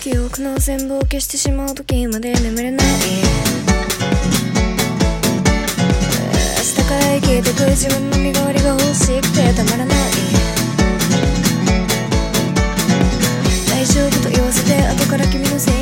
記憶の全部を消してしまう時まで眠れない。明日から生きてく自分の身代わりが欲しくてたまらない。大丈夫と言わせて後から君のせい